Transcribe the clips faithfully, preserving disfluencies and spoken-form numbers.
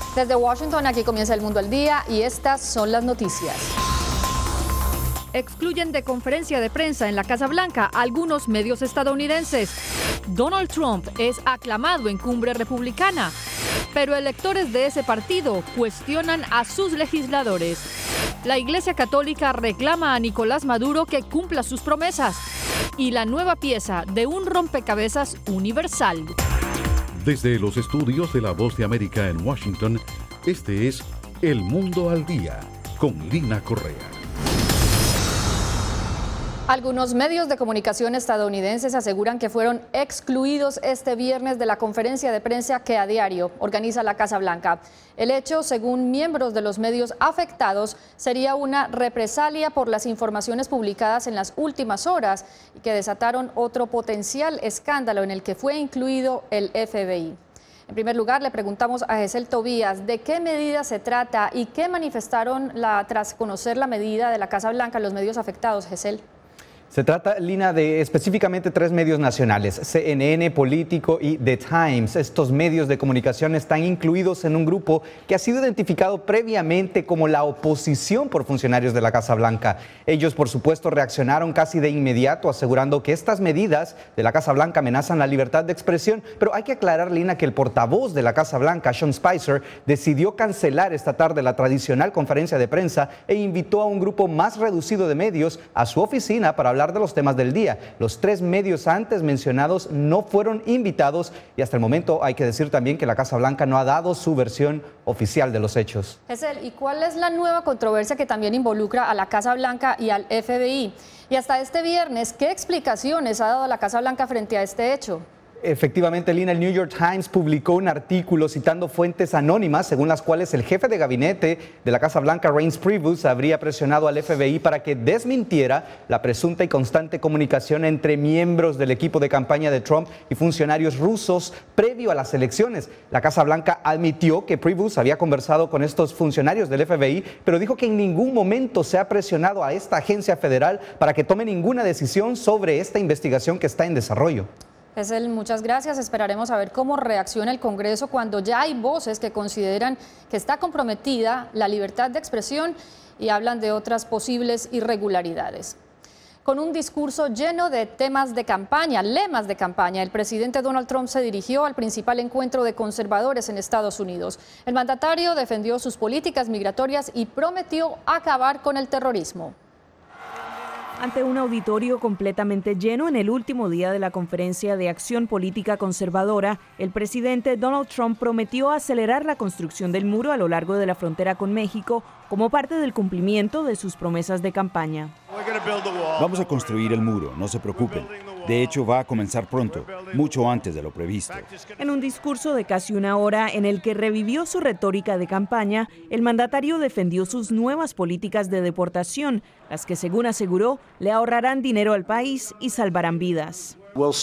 Desde Washington, aquí comienza El Mundo al Día y estas son las noticias. Excluyen de conferencia de prensa en la Casa Blanca a algunos medios estadounidenses. Donald Trump es aclamado en cumbre republicana, pero electores de ese partido cuestionan a sus legisladores. La Iglesia Católica reclama a Nicolás Maduro que cumpla sus promesas. Y la nueva pieza de un rompecabezas universal. Desde los estudios de La Voz de América en Washington, este es El Mundo al Día, con Lina Correa. Algunos medios de comunicación estadounidenses aseguran que fueron excluidos este viernes de la conferencia de prensa que a diario organiza la Casa Blanca. El hecho, según miembros de los medios afectados, sería una represalia por las informaciones publicadas en las últimas horas y que desataron otro potencial escándalo en el que fue incluido el F B I. En primer lugar, le preguntamos a Gesell Tobías de qué medida se trata y qué manifestaron la, tras conocer la medida de la Casa Blanca los medios afectados. Gesell. Se trata, Lina, de específicamente tres medios nacionales, C N N, Político y The Times. Estos medios de comunicación están incluidos en un grupo que ha sido identificado previamente como la oposición por funcionarios de la Casa Blanca. Ellos, por supuesto, reaccionaron casi de inmediato, asegurando que estas medidas de la Casa Blanca amenazan la libertad de expresión. Pero hay que aclarar, Lina, que el portavoz de la Casa Blanca, Sean Spicer, decidió cancelar esta tarde la tradicional conferencia de prensa e invitó a un grupo más reducido de medios a su oficina para hablar de los temas del día. Los tres medios antes mencionados no fueron invitados y hasta el momento hay que decir también que la Casa Blanca no ha dado su versión oficial de los hechos. Gesell, ¿y cuál es la nueva controversia que también involucra a la Casa Blanca y al F B I? Y hasta este viernes, ¿qué explicaciones ha dado la Casa Blanca frente a este hecho? Efectivamente, Lina, el New York Times publicó un artículo citando fuentes anónimas según las cuales el jefe de gabinete de la Casa Blanca, Reince Priebus, habría presionado al F B I para que desmintiera la presunta y constante comunicación entre miembros del equipo de campaña de Trump y funcionarios rusos previo a las elecciones. La Casa Blanca admitió que Priebus había conversado con estos funcionarios del F B I, pero dijo que en ningún momento se ha presionado a esta agencia federal para que tome ninguna decisión sobre esta investigación que está en desarrollo. Gesell, muchas gracias. Esperaremos a ver cómo reacciona el Congreso cuando ya hay voces que consideran que está comprometida la libertad de expresión y hablan de otras posibles irregularidades. Con un discurso lleno de temas de campaña, lemas de campaña, el presidente Donald Trump se dirigió al principal encuentro de conservadores en Estados Unidos. El mandatario defendió sus políticas migratorias y prometió acabar con el terrorismo. Ante un auditorio completamente lleno en el último día de la conferencia de acción política conservadora, el presidente Donald Trump prometió acelerar la construcción del muro a lo largo de la frontera con México como parte del cumplimiento de sus promesas de campaña. Vamos a construir el muro, no se preocupen. De hecho, va a comenzar pronto, mucho antes de lo previsto. En un discurso de casi una hora en el que revivió su retórica de campaña, el mandatario defendió sus nuevas políticas de deportación, las que, según aseguró, le ahorrarán dinero al país y salvarán vidas.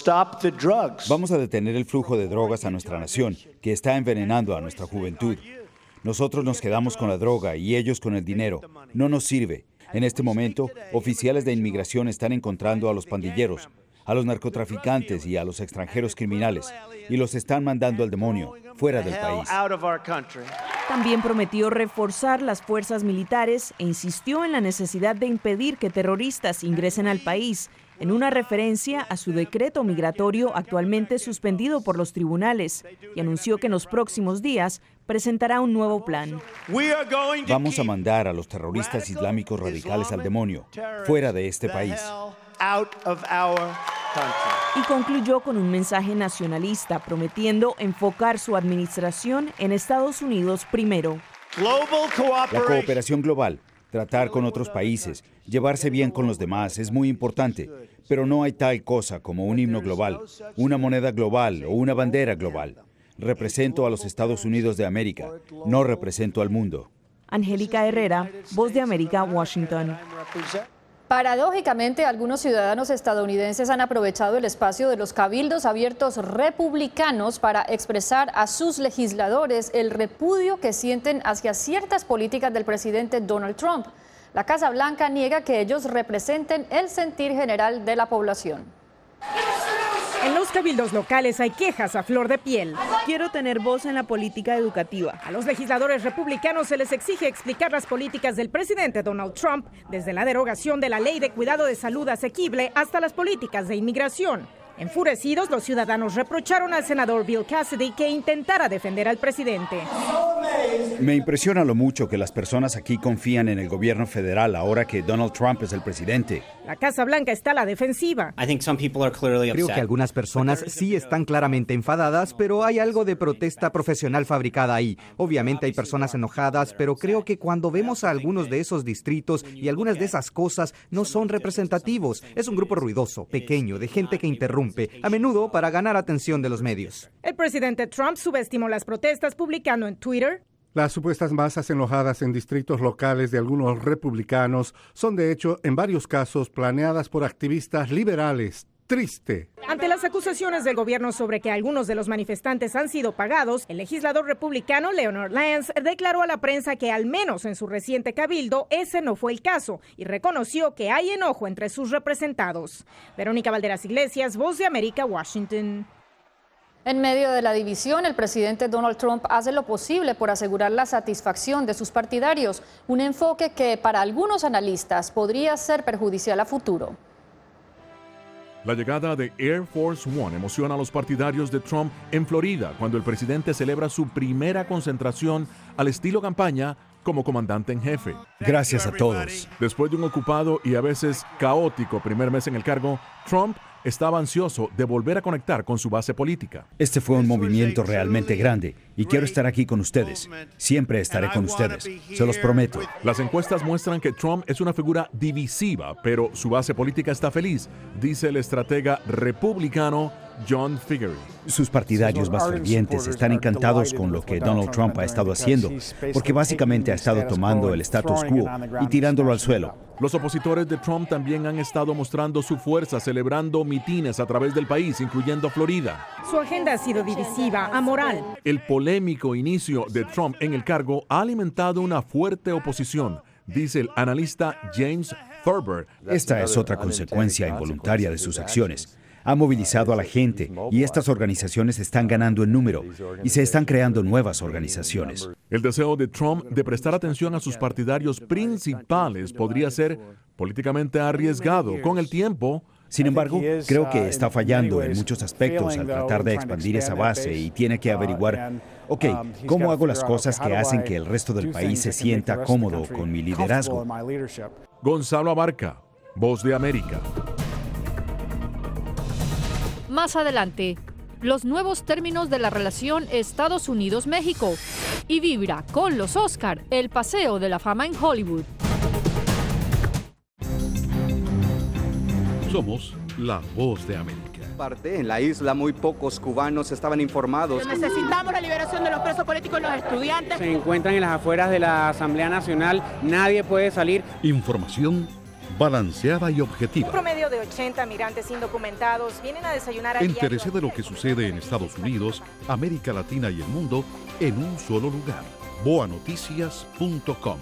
Vamos a detener el flujo de drogas a nuestra nación, que está envenenando a nuestra juventud. Nosotros nos quedamos con la droga y ellos con el dinero. No nos sirve. En este momento, oficiales de inmigración están encontrando a los pandilleros, a los narcotraficantes y a los extranjeros criminales, y los están mandando al demonio, fuera del país. También prometió reforzar las fuerzas militares e insistió en la necesidad de impedir que terroristas ingresen al país, en una referencia a su decreto migratorio actualmente suspendido por los tribunales, y anunció que en los próximos días presentará un nuevo plan. Vamos a mandar a los terroristas islámicos radicales al demonio, fuera de este país. Y concluyó con un mensaje nacionalista, prometiendo enfocar su administración en Estados Unidos primero. La cooperación global, tratar con otros países, llevarse bien con los demás es muy importante, pero no hay tal cosa como un himno global, una moneda global o una bandera global. Represento a los Estados Unidos de América, no represento al mundo. Angélica Herrera, Voz de América, Washington. Paradójicamente, algunos ciudadanos estadounidenses han aprovechado el espacio de los cabildos abiertos republicanos para expresar a sus legisladores el repudio que sienten hacia ciertas políticas del presidente Donald Trump. La Casa Blanca niega que ellos representen el sentir general de la población. En los cabildos locales hay quejas a flor de piel. Quiero tener voz en la política educativa. A los legisladores republicanos se les exige explicar las políticas del presidente Donald Trump, desde la derogación de la ley de cuidado de salud asequible hasta las políticas de inmigración. Enfurecidos, los ciudadanos reprocharon al senador Bill Cassidy que intentara defender al presidente. Me impresiona lo mucho que las personas aquí confían en el gobierno federal ahora que Donald Trump es el presidente. La Casa Blanca está a la defensiva. Creo que algunas personas sí están claramente enfadadas, pero hay algo de protesta profesional fabricada ahí. Obviamente hay personas enojadas, pero creo que cuando vemos a algunos de esos distritos y algunas de esas cosas no son representativos. Es un grupo ruidoso, pequeño, de gente que interrumpe, a menudo para ganar atención de los medios. El presidente Trump subestimó las protestas publicando en Twitter: las supuestas masas enojadas en distritos locales de algunos republicanos son de hecho en varios casos planeadas por activistas liberales. Triste. Ante las acusaciones del gobierno sobre que algunos de los manifestantes han sido pagados, el legislador republicano Leonard Lance declaró a la prensa que al menos en su reciente cabildo ese no fue el caso y reconoció que hay enojo entre sus representados. Verónica Valderas Iglesias, Voz de América, Washington. En medio de la división, el presidente Donald Trump hace lo posible por asegurar la satisfacción de sus partidarios, un enfoque que para algunos analistas podría ser perjudicial a futuro. La llegada de Air Force One emociona a los partidarios de Trump en Florida, cuando el presidente celebra su primera concentración al estilo campaña como comandante en jefe. Gracias a todos. Después de un ocupado y a veces caótico primer mes en el cargo, Trump estaba ansioso de volver a conectar con su base política. Este fue un movimiento realmente grande y quiero estar aquí con ustedes. Siempre estaré con ustedes, se los prometo. Las encuestas muestran que Trump es una figura divisiva, pero su base política está feliz, dice el estratega republicano John Figgery. Sus partidarios más fervientes están encantados con lo que Donald Trump ha estado haciendo, porque básicamente ha estado tomando el status quo y tirándolo al suelo. Los opositores de Trump también han estado mostrando su fuerza, celebrando mitines a través del país, incluyendo Florida. Su agenda ha sido divisiva, amoral. El polémico inicio de Trump en el cargo ha alimentado una fuerte oposición, dice el analista James Thurber. Esta es otra consecuencia involuntaria de sus acciones. Ha movilizado a la gente y estas organizaciones están ganando en número y se están creando nuevas organizaciones. El deseo de Trump de prestar atención a sus partidarios principales podría ser políticamente arriesgado con el tiempo. Sin embargo, creo que está fallando en muchos aspectos al tratar de expandir esa base y tiene que averiguar, ok, ¿cómo hago las cosas que hacen que el resto del país se sienta cómodo con mi liderazgo? Gonzalo Abarca, Voz de América. Más adelante, los nuevos términos de la relación Estados Unidos-México y vibra con los Oscar el Paseo de la Fama en Hollywood. Somos la Voz de América. En la isla muy pocos cubanos estaban informados. Necesitamos la liberación de los presos políticos y los estudiantes. Se encuentran en las afueras de la Asamblea Nacional, nadie puede salir. Información balanceada y objetiva. Un promedio de ochenta migrantes indocumentados vienen a desayunar a diario. Entérese de lo que sucede en Estados Unidos, América Latina y el mundo en un solo lugar. boa noticias punto com.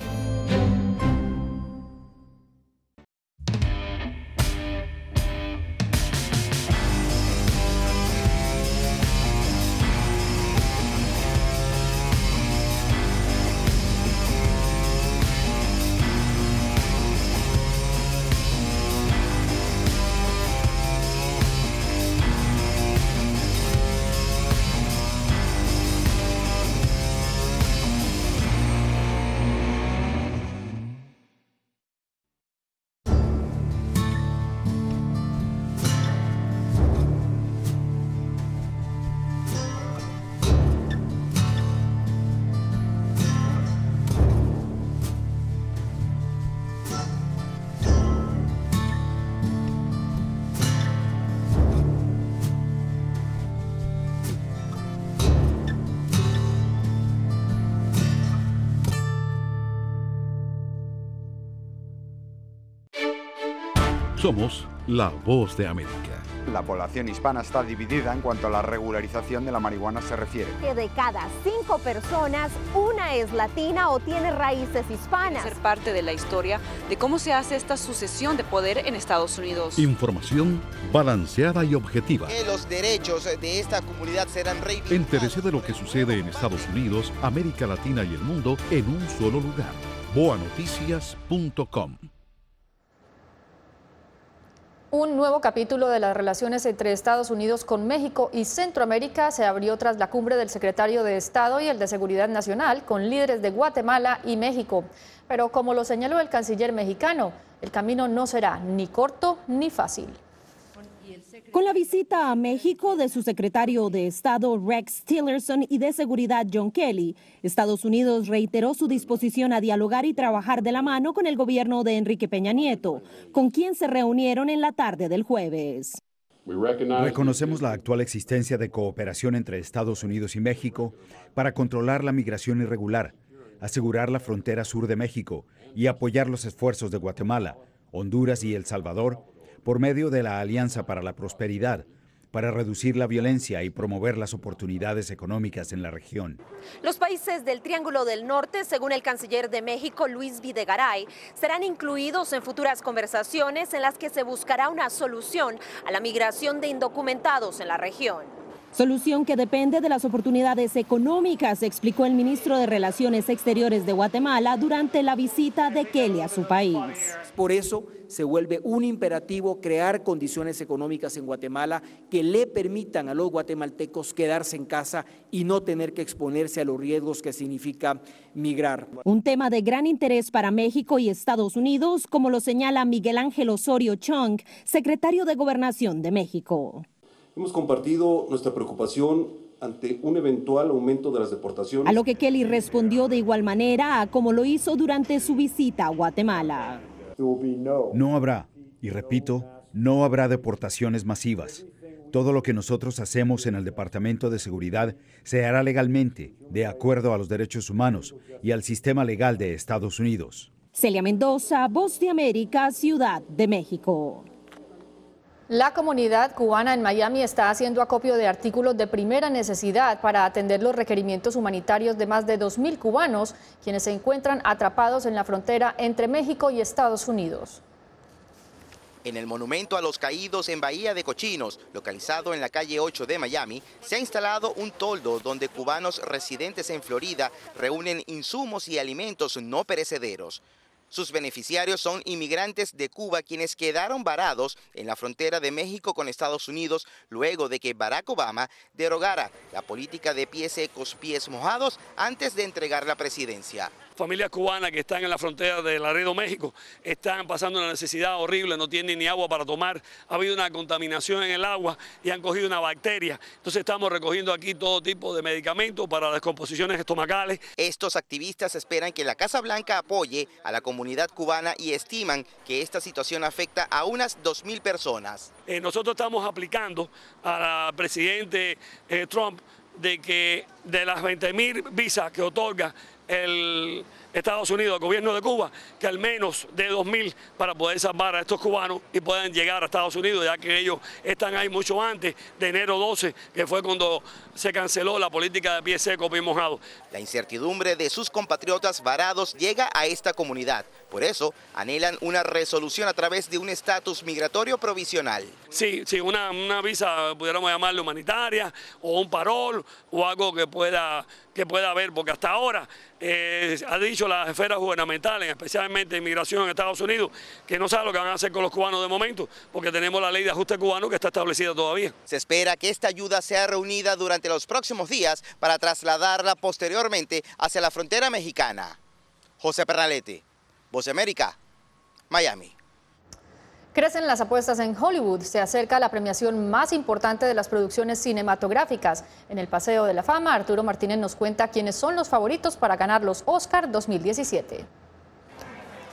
Somos la Voz de América. La población hispana está dividida en cuanto a la regularización de la marihuana se refiere. Que de cada cinco personas, una es latina o tiene raíces hispanas. Ser parte de la historia de cómo se hace esta sucesión de poder en Estados Unidos. Información balanceada y objetiva. Que los derechos de esta comunidad serán reivindicados. Entérese de lo que sucede en Estados Unidos, América Latina y el mundo en un solo lugar. boa noticias punto com. Un nuevo capítulo de las relaciones entre Estados Unidos con México y Centroamérica se abrió tras la cumbre del secretario de Estado y el de Seguridad Nacional con líderes de Guatemala y México. Pero como lo señaló el canciller mexicano, el camino no será ni corto ni fácil. Con la visita a México de su secretario de Estado Rex Tillerson y de Seguridad John Kelly, Estados Unidos reiteró su disposición a dialogar y trabajar de la mano con el gobierno de Enrique Peña Nieto, con quien se reunieron en la tarde del jueves. Reconocemos la actual existencia de cooperación entre Estados Unidos y México para controlar la migración irregular, asegurar la frontera sur de México y apoyar los esfuerzos de Guatemala, Honduras y El Salvador por medio de la Alianza para la Prosperidad, para reducir la violencia y promover las oportunidades económicas en la región. Los países del Triángulo del Norte, según el canciller de México, Luis Videgaray, serán incluidos en futuras conversaciones en las que se buscará una solución a la migración de indocumentados en la región. Solución que depende de las oportunidades económicas, explicó el ministro de Relaciones Exteriores de Guatemala durante la visita de Kelly a su país. Por eso se vuelve un imperativo crear condiciones económicas en Guatemala que le permitan a los guatemaltecos quedarse en casa y no tener que exponerse a los riesgos que significa migrar. Un tema de gran interés para México y Estados Unidos, como lo señala Miguel Ángel Osorio Chong, secretario de Gobernación de México. Hemos compartido nuestra preocupación ante un eventual aumento de las deportaciones. A lo que Kelly respondió de igual manera a como lo hizo durante su visita a Guatemala. No habrá, y repito, no habrá deportaciones masivas. Todo lo que nosotros hacemos en el Departamento de Seguridad se hará legalmente, de acuerdo a los derechos humanos y al sistema legal de Estados Unidos. Celia Mendoza, Voz de América, Ciudad de México. La comunidad cubana en Miami está haciendo acopio de artículos de primera necesidad para atender los requerimientos humanitarios de más de dos mil cubanos, quienes se encuentran atrapados en la frontera entre México y Estados Unidos. En el Monumento a los Caídos en Bahía de Cochinos, localizado en la calle ocho de Miami, se ha instalado un toldo donde cubanos residentes en Florida reúnen insumos y alimentos no perecederos. Sus beneficiarios son inmigrantes de Cuba quienes quedaron varados en la frontera de México con Estados Unidos luego de que Barack Obama derogara la política de pies secos, pies mojados antes de entregar la presidencia. Familias cubanas que están en la frontera de Laredo, México, están pasando una necesidad horrible, no tienen ni agua para tomar, ha habido una contaminación en el agua y han cogido una bacteria. Entonces estamos recogiendo aquí todo tipo de medicamentos para descomposiciones estomacales. Estos activistas esperan que la Casa Blanca apoye a la comunidad cubana y estiman que esta situación afecta a unas dos mil personas. Eh, nosotros estamos aplicando al presidente eh, Trump de que de las veinte mil visas que otorga el Estados Unidos, el gobierno de Cuba, que al menos de dos mil para poder salvar a estos cubanos y puedan llegar a Estados Unidos, ya que ellos están ahí mucho antes de enero doce, que fue cuando se canceló la política de pie seco, pie mojado. La incertidumbre de sus compatriotas varados llega a esta comunidad. Por eso, anhelan una resolución a través de un estatus migratorio provisional. Sí, sí, una, una visa, pudiéramos llamarla humanitaria, o un parol, o algo que pueda, que pueda haber, porque hasta ahora eh, ha dicho las esferas gubernamentales, especialmente inmigración en Estados Unidos, que no saben lo que van a hacer con los cubanos de momento, porque tenemos la ley de ajuste cubano que está establecida todavía. Se espera que esta ayuda sea reunida durante los próximos días para trasladarla posteriormente hacia la frontera mexicana. José Pernalete, Voz de América, Miami. Crecen las apuestas en Hollywood. Se acerca la premiación más importante de las producciones cinematográficas. En el Paseo de la Fama, Arturo Martínez nos cuenta quiénes son los favoritos para ganar los Oscar dos mil diecisiete.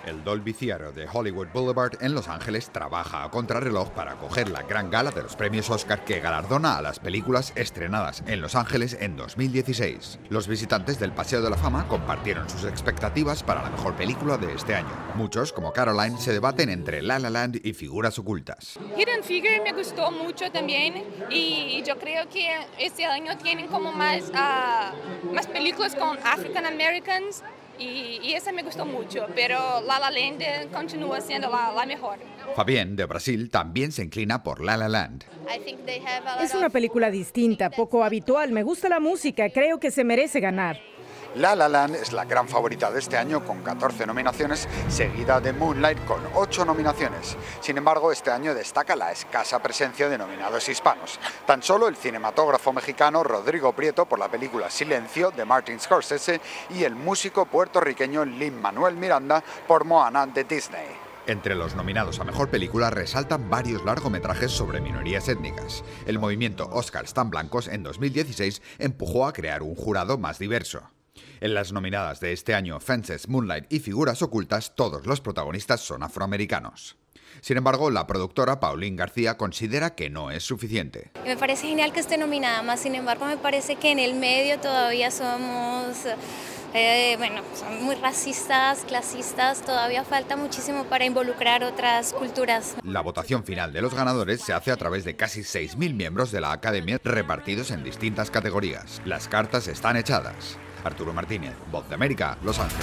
El Dolby Theatre de Hollywood Boulevard en Los Ángeles trabaja a contrarreloj para acoger la gran gala de los premios Oscar que galardona a las películas estrenadas en Los Ángeles en dos mil dieciséis. Los visitantes del Paseo de la Fama compartieron sus expectativas para la mejor película de este año. Muchos, como Caroline, se debaten entre La La Land y Figuras Ocultas. Hidden Figure me gustó mucho también y yo creo que este año tienen como más, uh, más películas con African Americans. Y, y esa me gustó mucho, pero La La Land continúa siendo la, la mejor. Fabián, de Brasil, también se inclina por La La Land. Es una película distinta, poco habitual. Me gusta la música, creo que se merece ganar. La La Land es la gran favorita de este año con catorce nominaciones, seguida de Moonlight con ocho nominaciones. Sin embargo, este año destaca la escasa presencia de nominados hispanos. Tan solo el cinematógrafo mexicano Rodrigo Prieto por la película Silencio de Martin Scorsese y el músico puertorriqueño Lin-Manuel Miranda por Moana de Disney. Entre los nominados a Mejor Película resaltan varios largometrajes sobre minorías étnicas. El movimiento Oscars tan blancos en dos mil dieciséis empujó a crear un jurado más diverso. En las nominadas de este año, Fences, Moonlight y Figuras Ocultas, todos los protagonistas son afroamericanos. Sin embargo, la productora Pauline García considera que no es suficiente. Me parece genial que esté nominada, más sin embargo me parece que en el medio todavía somos, eh, bueno, son muy racistas, clasistas, todavía falta muchísimo para involucrar otras culturas. La votación final de los ganadores se hace a través de casi seis mil miembros de la Academia repartidos en distintas categorías. Las cartas están echadas. Arturo Martínez, Voz de América, Los Ángeles.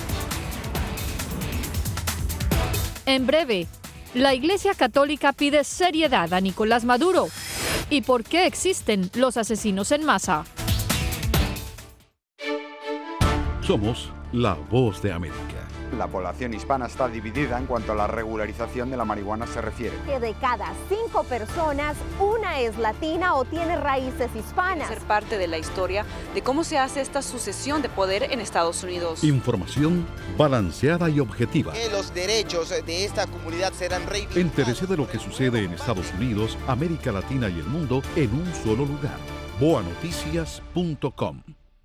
En breve, la Iglesia Católica pide seriedad a Nicolás Maduro. ¿Y por qué existen los asesinos en masa? Somos la Voz de América. La población hispana está dividida en cuanto a la regularización de la marihuana se refiere. Que de cada cinco personas, una es latina o tiene raíces hispanas. Ser parte de la historia de cómo se hace esta sucesión de poder en Estados Unidos. Información balanceada y objetiva. Que los derechos de esta comunidad serán reivindicados. Entérese de lo que sucede en Estados Unidos, América Latina y el mundo en un solo lugar. boa noticias punto com.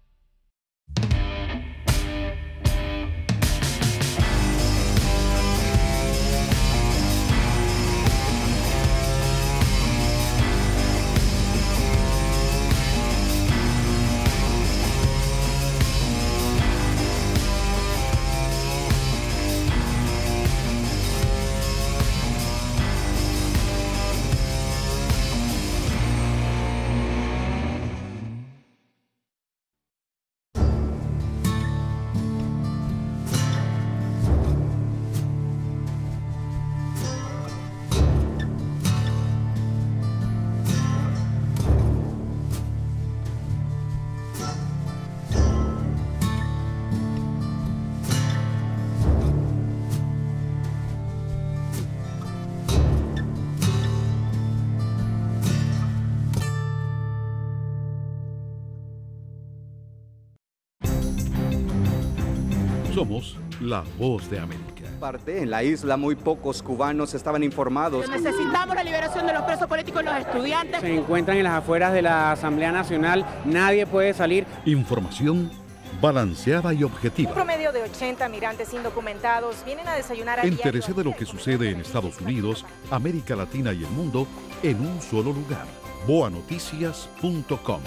Somos la Voz de América. Parte en la isla muy pocos cubanos estaban informados. Necesitamos la liberación de los presos políticos y los estudiantes. Se encuentran en las afueras de la Asamblea Nacional, nadie puede salir. Información balanceada y objetiva. Un promedio de ochenta migrantes indocumentados vienen a desayunar a Entérese de lo que sucede en Estados Unidos, América Latina y el mundo en un solo lugar. boa noticias punto com.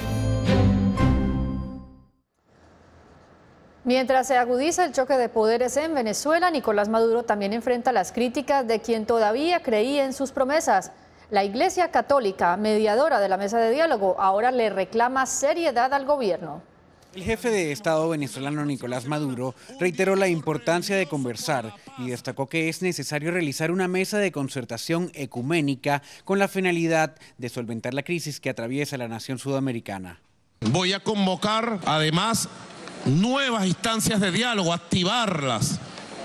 Mientras se agudiza el choque de poderes en Venezuela, Nicolás Maduro también enfrenta las críticas de quien todavía creía en sus promesas. La Iglesia Católica, mediadora de la mesa de diálogo, ahora le reclama seriedad al gobierno. El jefe de Estado venezolano Nicolás Maduro reiteró la importancia de conversar y destacó que es necesario realizar una mesa de concertación ecuménica con la finalidad de solventar la crisis que atraviesa la nación sudamericana. Voy a convocar además nuevas instancias de diálogo, activarlas.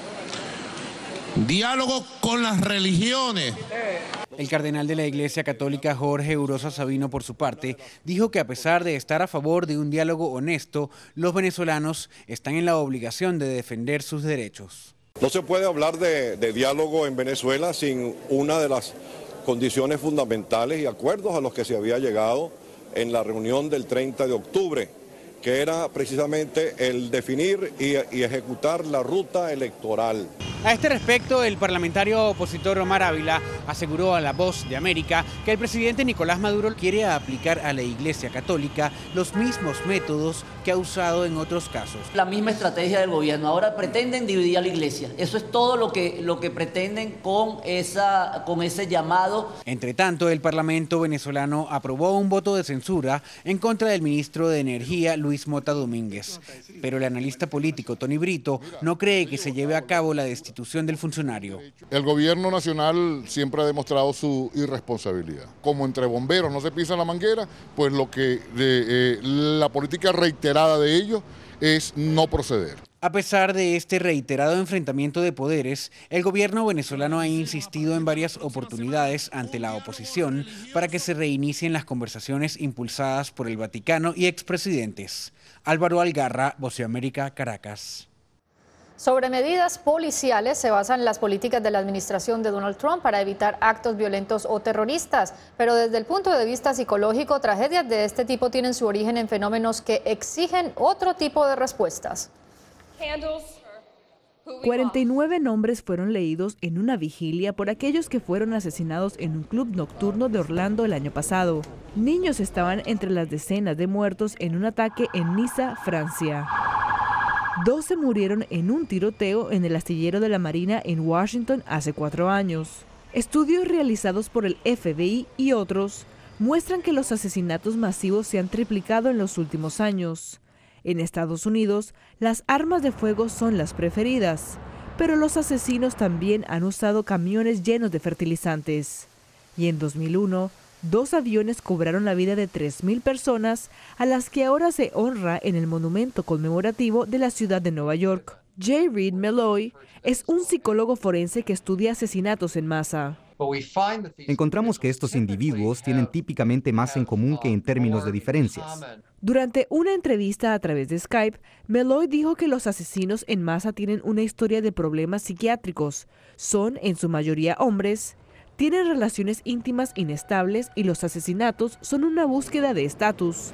Diálogo con las religiones. El cardenal de la Iglesia Católica Jorge Urosa Sabino, por su parte, dijo que a pesar de estar a favor de un diálogo honesto, los venezolanos están en la obligación de defender sus derechos. No se puede hablar de, de diálogo en Venezuela sin una de las condiciones fundamentales y acuerdos a los que se había llegado en la reunión del treinta de octubre, que era precisamente el definir y, y ejecutar la ruta electoral. A este respecto, el parlamentario opositor Omar Ávila aseguró a La Voz de América que el presidente Nicolás Maduro quiere aplicar a la Iglesia Católica los mismos métodos que ha usado en otros casos. La misma estrategia del gobierno. Ahora pretenden dividir a la Iglesia. Eso es todo lo que, lo que pretenden con, esa, con ese llamado. Entre tanto, el Parlamento venezolano aprobó un voto de censura en contra del ministro de Energía, Luis Mota Domínguez. Pero el analista político Tony Brito no cree que se lleve a cabo la destitución del funcionario. El gobierno nacional siempre ha demostrado su irresponsabilidad. Como entre bomberos no se pisa la manguera, pues lo que de, eh, la política reiterada de ellos es no proceder. A pesar de este reiterado enfrentamiento de poderes, el gobierno venezolano ha insistido en varias oportunidades ante la oposición para que se reinicien las conversaciones impulsadas por el Vaticano y expresidentes. Álvaro Algarra, Voz de América, Caracas. Sobre medidas policiales se basan las políticas de la administración de Donald Trump para evitar actos violentos o terroristas, pero desde el punto de vista psicológico, tragedias de este tipo tienen su origen en fenómenos que exigen otro tipo de respuestas. cuarenta y nueve nombres fueron leídos en una vigilia por aquellos que fueron asesinados en un club nocturno de Orlando el año pasado. Niños estaban entre las decenas de muertos en un ataque en Niza, Francia. doce murieron en un tiroteo en el astillero de la Marina en Washington hace cuatro años. Estudios realizados por el F B I y otros muestran que los asesinatos masivos se han triplicado en los últimos años. En Estados Unidos, las armas de fuego son las preferidas, pero los asesinos también han usado camiones llenos de fertilizantes. Y en dos mil uno, dos aviones cobraron la vida de tres mil personas, a las que ahora se honra en el monumento conmemorativo de la ciudad de Nueva York. J. Reed Meloy es un psicólogo forense que estudia asesinatos en masa. Encontramos que estos individuos tienen típicamente más en común que en términos de diferencias. Durante una entrevista a través de Skype, Meloy dijo que los asesinos en masa tienen una historia de problemas psiquiátricos. Son, en su mayoría, hombres, tienen relaciones íntimas inestables y los asesinatos son una búsqueda de estatus.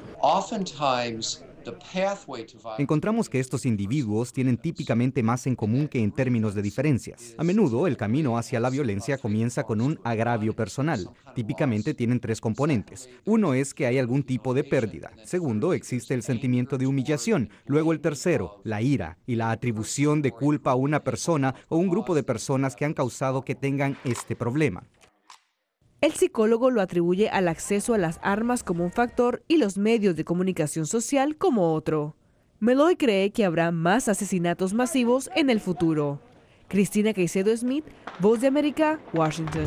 Encontramos que estos individuos tienen típicamente más en común que en términos de diferencias. A menudo, el camino hacia la violencia comienza con un agravio personal. Típicamente tienen tres componentes. Uno es que hay algún tipo de pérdida. Segundo, existe el sentimiento de humillación. Luego el tercero, la ira y la atribución de culpa a una persona o un grupo de personas que han causado que tengan este problema. El psicólogo lo atribuye al acceso a las armas como un factor y los medios de comunicación social como otro. Meloy cree que habrá más asesinatos masivos en el futuro. Cristina Caicedo Smith, Voz de América, Washington.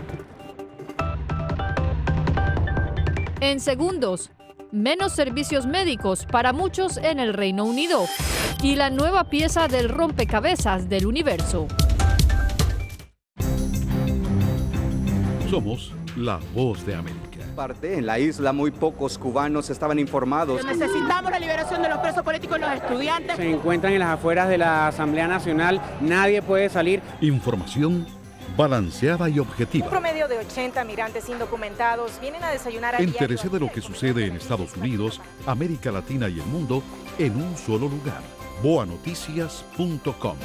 En segundos, menos servicios médicos para muchos en el Reino Unido y la nueva pieza del rompecabezas del universo. Somos la Voz de América. En la isla muy pocos cubanos estaban informados. Necesitamos la liberación de los presos políticos y los estudiantes. Se encuentran en las afueras de la Asamblea Nacional, nadie puede salir. Información balanceada y objetiva. Un promedio de ochenta migrantes indocumentados vienen a desayunar a Entérese de lo que sucede en Estados Unidos, América Latina y el mundo en un solo lugar. boa noticias punto com.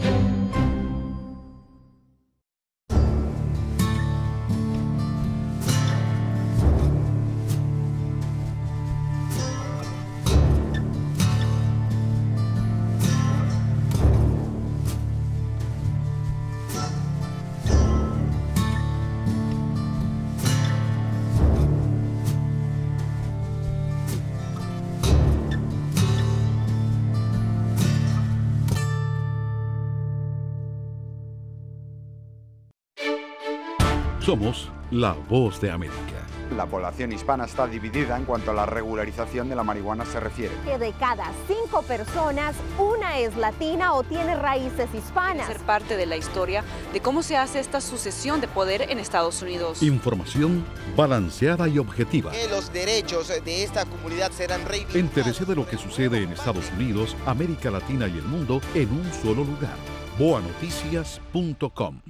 Somos la Voz de América. La población hispana está dividida en cuanto a la regularización de la marihuana se refiere. Que de cada cinco personas, una es latina o tiene raíces hispanas. Ser parte de la historia de cómo se hace esta sucesión de poder en Estados Unidos. Información balanceada y objetiva. Que los derechos de esta comunidad serán reivindicados. Entérese de lo que sucede en Estados Unidos, América Latina y el mundo en un solo lugar. boa noticias punto com.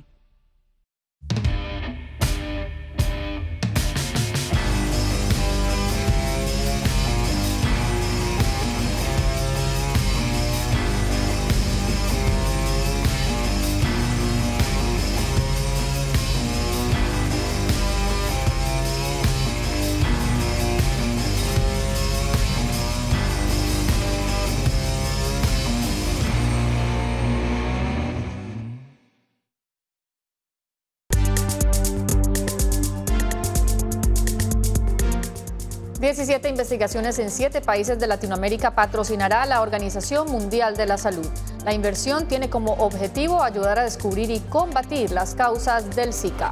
diecisiete investigaciones en siete países de Latinoamérica patrocinará la Organización Mundial de la Salud. La inversión tiene como objetivo ayudar a descubrir y combatir las causas del Zika.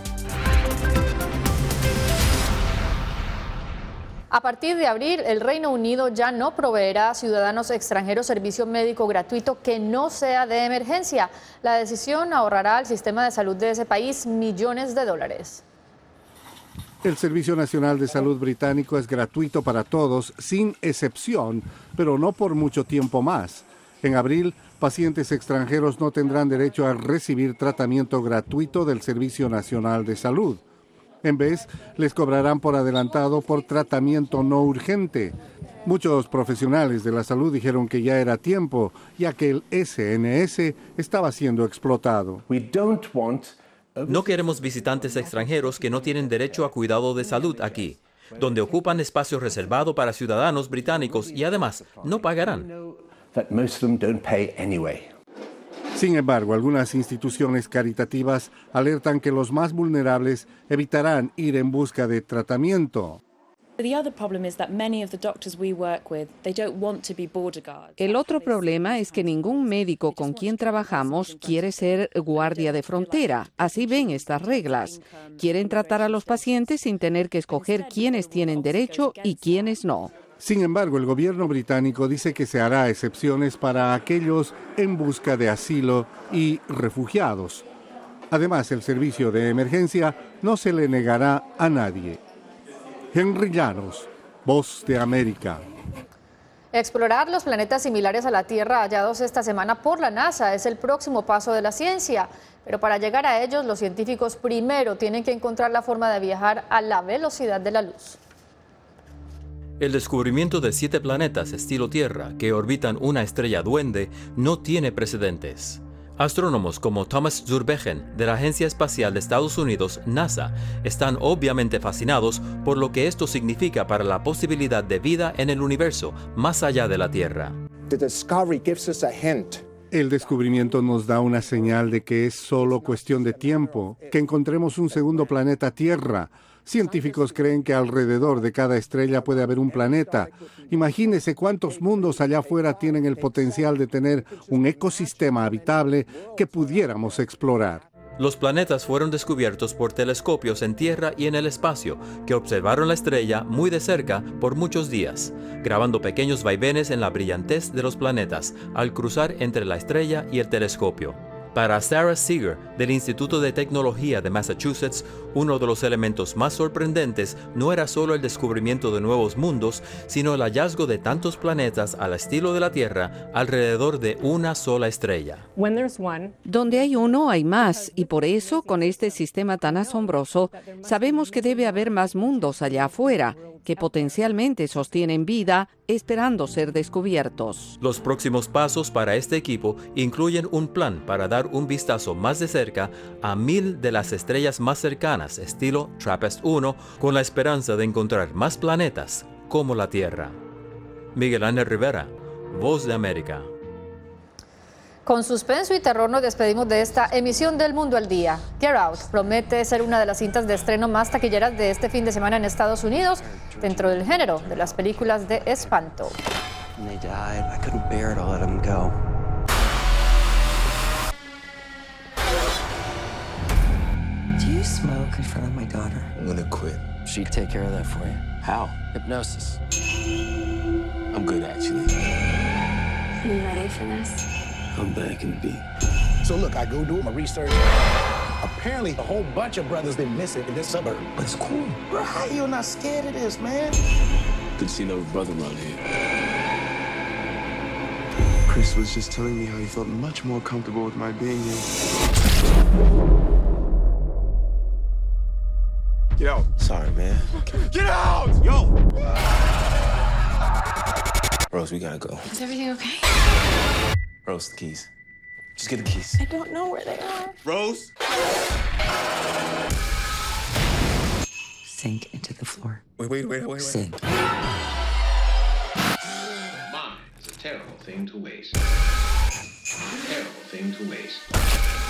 A partir de abril, el Reino Unido ya no proveerá a ciudadanos extranjeros servicio médico gratuito que no sea de emergencia. La decisión ahorrará al sistema de salud de ese país millones de dólares. El Servicio Nacional de Salud británico es gratuito para todos, sin excepción, pero no por mucho tiempo más. En abril, pacientes extranjeros no tendrán derecho a recibir tratamiento gratuito del Servicio Nacional de Salud. En vez, les cobrarán por adelantado por tratamiento no urgente. Muchos profesionales de la salud dijeron que ya era tiempo, ya que el S N S estaba siendo explotado. No queremos visitantes extranjeros que no tienen derecho a cuidado de salud aquí, donde ocupan espacio reservado para ciudadanos británicos y además no pagarán. Sin embargo, algunas instituciones caritativas alertan que los más vulnerables evitarán ir en busca de tratamiento. El otro problema es que ningún médico con quien trabajamos quiere ser guardia de frontera. Así ven estas reglas. Quieren tratar a los pacientes sin tener que escoger quiénes tienen derecho y quiénes no. Sin embargo, el gobierno británico dice que se hará excepciones para aquellos en busca de asilo y refugiados. Además, el servicio de emergencia no se le negará a nadie. Henry Llanos, Voz de América. Explorar los planetas similares a la Tierra hallados esta semana por la NASA es el próximo paso de la ciencia. Pero para llegar a ellos, los científicos primero tienen que encontrar la forma de viajar a la velocidad de la luz. El descubrimiento de siete planetas estilo Tierra que orbitan una estrella duende no tiene precedentes. Astrónomos como Thomas Zurbuchen de la Agencia Espacial de Estados Unidos, NASA, están obviamente fascinados por lo que esto significa para la posibilidad de vida en el universo más allá de la Tierra. El descubrimiento nos da una señal de que es solo cuestión de tiempo que encontremos un segundo planeta Tierra. Científicos creen que alrededor de cada estrella puede haber un planeta. Imagínese cuántos mundos allá afuera tienen el potencial de tener un ecosistema habitable que pudiéramos explorar. Los planetas fueron descubiertos por telescopios en Tierra y en el espacio, que observaron la estrella muy de cerca por muchos días, grabando pequeños vaivenes en la brillantez de los planetas al cruzar entre la estrella y el telescopio. Para Sarah Seeger, del Instituto de Tecnología de Massachusetts, uno de los elementos más sorprendentes no era solo el descubrimiento de nuevos mundos, sino el hallazgo de tantos planetas al estilo de la Tierra alrededor de una sola estrella. Donde hay uno, hay más, y por eso, con este sistema tan asombroso, sabemos que debe haber más mundos allá afuera, que potencialmente sostienen vida, esperando ser descubiertos. Los próximos pasos para este equipo incluyen un plan para dar un vistazo más de cerca a mil de las estrellas más cercanas, estilo TRAPPIST uno, con la esperanza de encontrar más planetas como la Tierra. Miguel Ángel Rivera, Voz de América. Con suspenso y terror nos despedimos de esta emisión del Mundo al Día. Get Out promete ser una de las cintas de estreno más taquilleras de este fin de semana en Estados Unidos, dentro del género de las películas de espanto. Do you smoke in front of my daughter? I'm gonna quit. She'd take care of that for you. How? Hypnosis. I'm good, actually. Are you ready for this? I'm back in the beat. So look, I go do my research. Apparently, a whole bunch of brothers been missing in this suburb. But it's cool. Bro, how you not scared of this, man? Good to see another brother around here. Chris was just telling me how he felt much more comfortable with my being here. Get out. Sorry, man. Get out! Yo! Rose, we gotta go. Is everything okay? Rose, the keys. Just get the keys. I don't know where they are. Rose? Sink into the floor. Wait, wait, wait, wait, wait. Sink. Mine is a terrible thing to waste. A terrible thing to waste.